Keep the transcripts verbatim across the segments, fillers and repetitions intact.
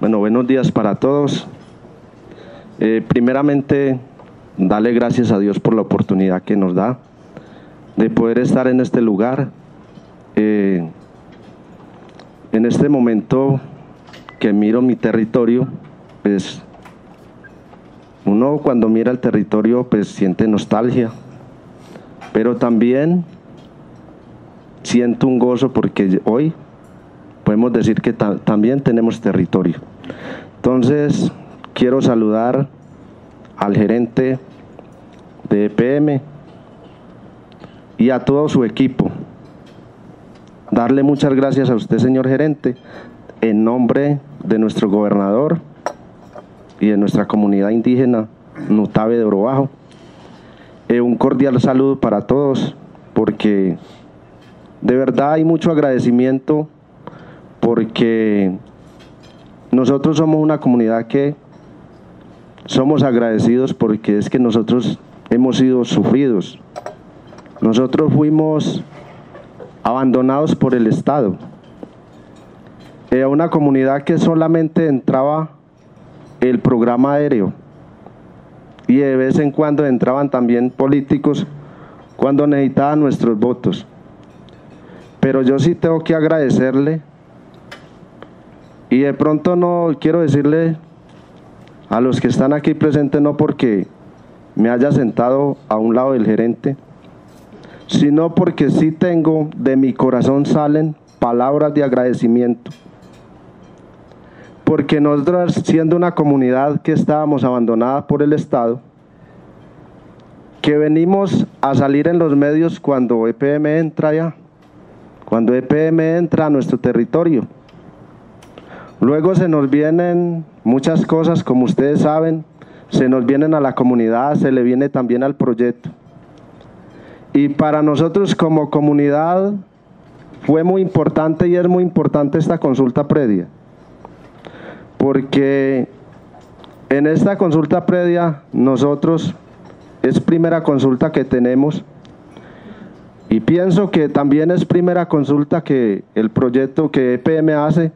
Bueno, buenos días para todos. Eh, primeramente, darle gracias a Dios por la oportunidad que nos da de poder estar en este lugar. Eh, en este momento que miro mi territorio, pues uno cuando mira el territorio pues siente nostalgia, pero también siento un gozo porque hoy podemos decir que ta- también tenemos territorio. Entonces quiero saludar al gerente de E P M y a todo su equipo. Darle muchas gracias a usted, señor gerente, en nombre de nuestro gobernador y de nuestra comunidad indígena Nutabe de Oro Bajo. Eh, un cordial saludo para todos, porque de verdad hay mucho agradecimiento, porque nosotros somos una comunidad que somos agradecidos, porque es que nosotros hemos sido sufridos. Nosotros fuimos abandonados por el Estado. Eh, una comunidad que solamente entraba el programa aéreo y de vez en cuando entraban también políticos cuando necesitaban nuestros votos. Pero yo sí tengo que agradecerle, y de pronto no quiero decirle a los que están aquí presentes, no porque me haya sentado a un lado del gerente, sino porque sí tengo, de mi corazón salen palabras de agradecimiento, porque nosotros, siendo una comunidad que estábamos abandonada por el Estado, que venimos a salir en los medios cuando E P M entra allá, cuando E P M entra a nuestro territorio, luego se nos vienen muchas cosas, como ustedes saben, se nos vienen a la comunidad, se le viene también al proyecto. Y para nosotros como comunidad fue muy importante y es muy importante esta consulta previa, porque en esta consulta previa nosotros es primera consulta que tenemos, y pienso que también es primera consulta que el proyecto que E P M hace,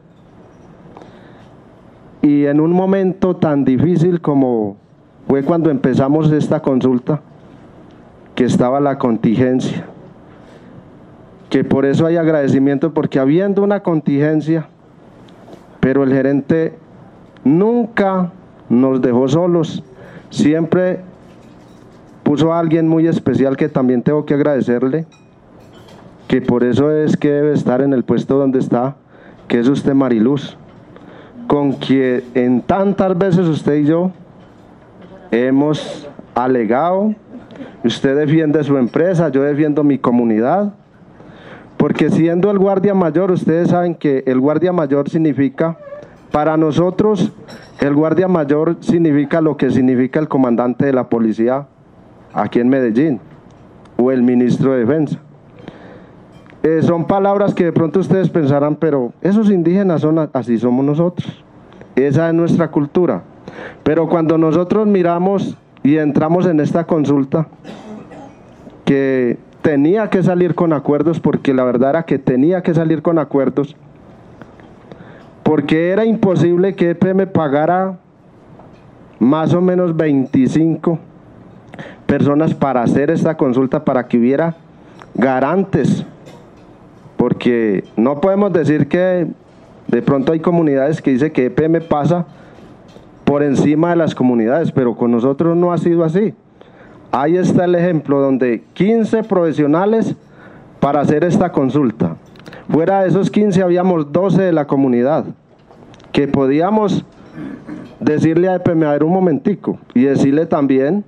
y en un momento tan difícil como fue cuando empezamos esta consulta, que estaba la contingencia, que por eso hay agradecimiento, porque habiendo una contingencia, pero el gerente nunca nos dejó solos, siempre puso a alguien muy especial que también tengo que agradecerle, que por eso es que debe estar en el puesto donde está, que es usted, Mariluz, con quien en tantas veces usted y yo hemos alegado. Usted defiende su empresa, yo defiendo mi comunidad, porque siendo el guardia mayor, ustedes saben que el guardia mayor significa, para nosotros, el guardia mayor significa lo que significa el comandante de la policía aquí en Medellín, o el ministro de Defensa. Eh, son palabras que de pronto ustedes pensarán, pero esos indígenas son así, somos nosotros, esa es nuestra cultura. Pero cuando nosotros miramos y entramos en esta consulta, que tenía que salir con acuerdos, porque la verdad era que tenía que salir con acuerdos, porque era imposible que E P M pagara más o menos veinticinco personas para hacer esta consulta, para que hubiera garantes, porque no podemos decir que de pronto hay comunidades que dicen que E P M pasa por encima de las comunidades, pero con nosotros no ha sido así. Ahí está el ejemplo, donde quince profesionales para hacer esta consulta. Fuera de esos quince habíamos doce de la comunidad, que podíamos decirle a E P M, a ver un momentico, y decirle también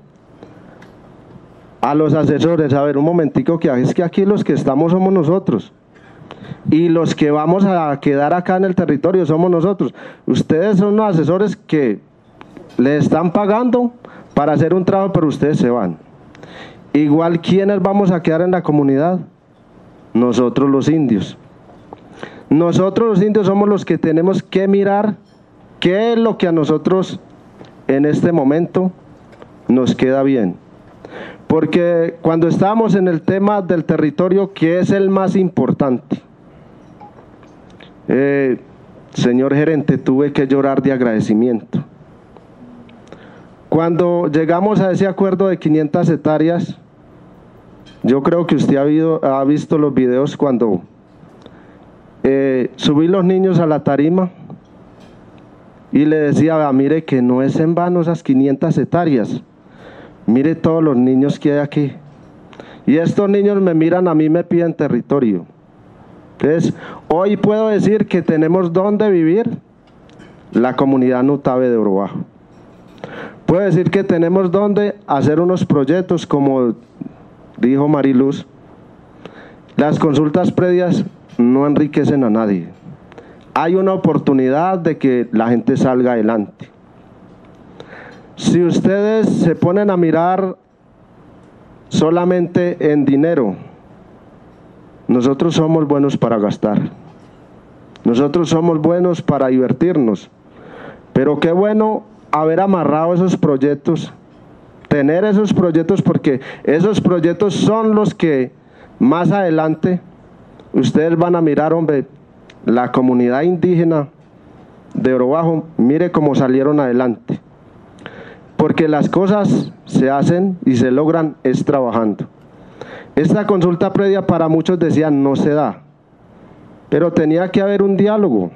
a los asesores, a ver un momentico, que es que aquí los que estamos somos nosotros, y los que vamos a quedar acá en el territorio somos nosotros. Ustedes son los asesores que les están pagando para hacer un trabajo, pero ustedes se van. Igual, ¿quiénes vamos a quedar en la comunidad? Nosotros los indios. Nosotros los indios somos los que tenemos que mirar qué es lo que a nosotros en este momento nos queda bien. Porque cuando estamos en el tema del territorio, que es el más importante, eh, señor gerente, tuve que llorar de agradecimiento. Cuando llegamos a ese acuerdo de quinientas hectáreas, yo creo que usted ha, habido, ha visto los videos cuando eh, subí los niños a la tarima y le decía, mire que no es en vano esas quinientas hectáreas, mire todos los niños que hay aquí. Y estos niños me miran a mí, me piden territorio. Entonces, hoy puedo decir que tenemos donde vivir la comunidad Nutabe de Oro Bajo. Puedo decir que tenemos donde hacer unos proyectos, como dijo Mariluz. Las consultas previas no enriquecen a nadie. Hay una oportunidad de que la gente salga adelante. Si ustedes se ponen a mirar solamente en dinero, nosotros somos buenos para gastar. Nosotros somos buenos para divertirnos. Pero qué bueno haber amarrado esos proyectos, tener esos proyectos, porque esos proyectos son los que más adelante ustedes van a mirar, hombre, la comunidad indígena de Oro Bajo, mire cómo salieron adelante. Porque las cosas se hacen y se logran es trabajando. Esta consulta previa para muchos decían no se da, pero tenía que haber un diálogo.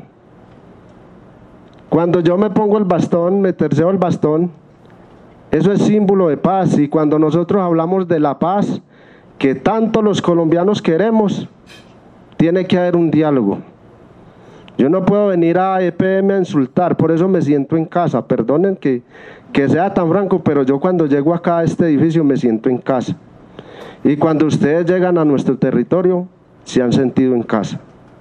Cuando yo me pongo el bastón, me terceo el bastón, eso es símbolo de paz. Y cuando nosotros hablamos de la paz que tanto los colombianos queremos, tiene que haber un diálogo. Yo no puedo venir a E P M a insultar, por eso me siento en casa. Perdonen que, que sea tan franco, pero yo cuando llego acá a este edificio me siento en casa. Y cuando ustedes llegan a nuestro territorio, se han sentido en casa.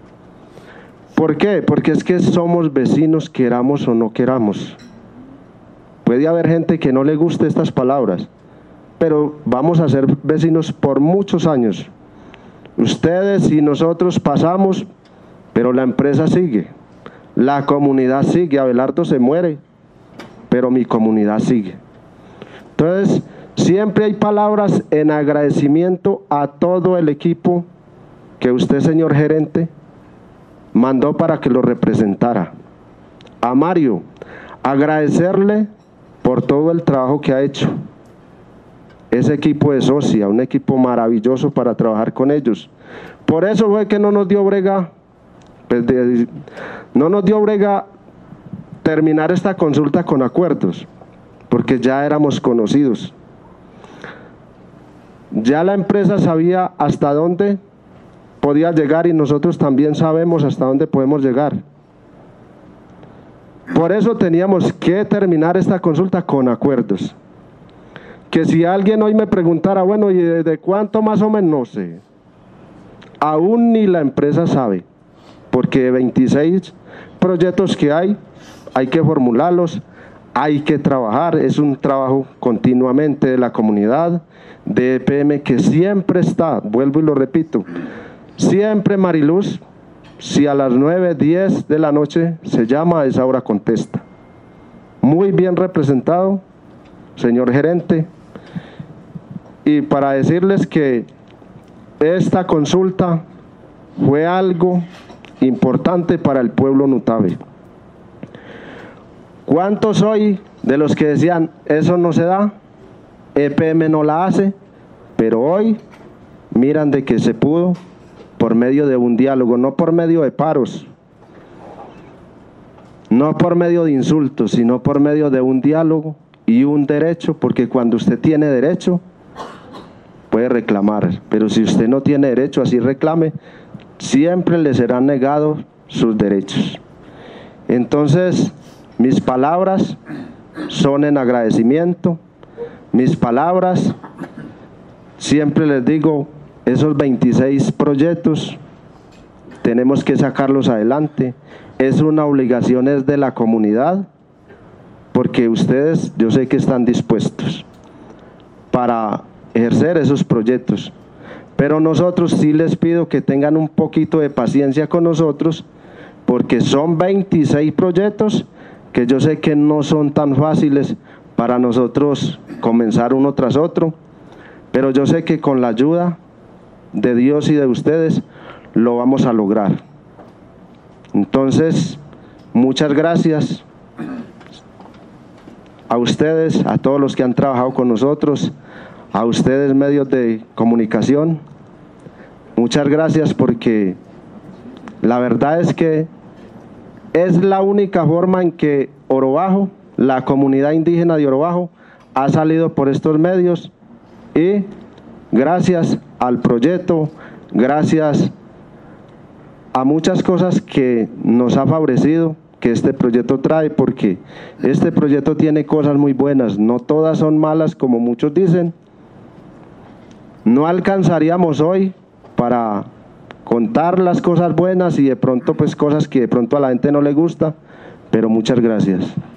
¿Por qué? Porque es que somos vecinos, queramos o no queramos. Puede haber gente que no le guste estas palabras, pero vamos a ser vecinos por muchos años. Ustedes y nosotros pasamos, pero la empresa sigue, la comunidad sigue. Abelardo se muere, pero mi comunidad sigue. Entonces, siempre hay palabras en agradecimiento a todo el equipo que usted, señor gerente, mandó para que lo representara. A Mario, agradecerle por todo el trabajo que ha hecho. Ese equipo de Socia, un equipo maravilloso para trabajar con ellos. Por eso fue que no nos dio brega, pues de, no nos dio brega terminar esta consulta con acuerdos, porque ya éramos conocidos. Ya la empresa sabía hasta dónde podía llegar y nosotros también sabemos hasta dónde podemos llegar. Por eso teníamos que terminar esta consulta con acuerdos. Que si alguien hoy me preguntara, bueno, ¿y de cuánto más o menos? No sé. Aún ni la empresa sabe, porque veintiséis proyectos que hay, hay que formularlos, hay que trabajar, es un trabajo continuamente de la comunidad, de E P M que siempre está, vuelvo y lo repito, siempre Mariluz, si a las nueve, diez de la noche se llama, a esa hora contesta. Muy bien representado, señor gerente. Y para decirles que esta consulta fue algo importante para el pueblo Nutabe. ¿Cuántos soy de los que decían, eso no se da, E P M no la hace, pero hoy miran de que se pudo por medio de un diálogo, no por medio de paros, no por medio de insultos, sino por medio de un diálogo y un derecho, porque cuando usted tiene derecho, puede reclamar, pero si usted no tiene derecho, así reclame, siempre le serán negados sus derechos. Entonces, mis palabras son en agradecimiento, mis palabras, siempre les digo, esos veintiséis proyectos tenemos que sacarlos adelante, es una obligación es de la comunidad, porque ustedes yo sé que están dispuestos para ejercer esos proyectos, pero nosotros sí les pido que tengan un poquito de paciencia con nosotros, porque son veintiséis proyectos que yo sé que no son tan fáciles para nosotros comenzar uno tras otro, pero yo sé que con la ayuda de Dios y de ustedes lo vamos a lograr. Entonces, muchas gracias a ustedes, a todos los que han trabajado con nosotros, a ustedes medios de comunicación. Muchas gracias, porque la verdad es que es la única forma en que Oro Bajo, la comunidad indígena de Oro Bajo, ha salido por estos medios, y gracias al proyecto, gracias a muchas cosas que nos ha favorecido, que este proyecto trae, porque este proyecto tiene cosas muy buenas, no todas son malas como muchos dicen. No alcanzaríamos hoy para contar las cosas buenas y de pronto pues cosas que de pronto a la gente no le gusta, pero muchas gracias.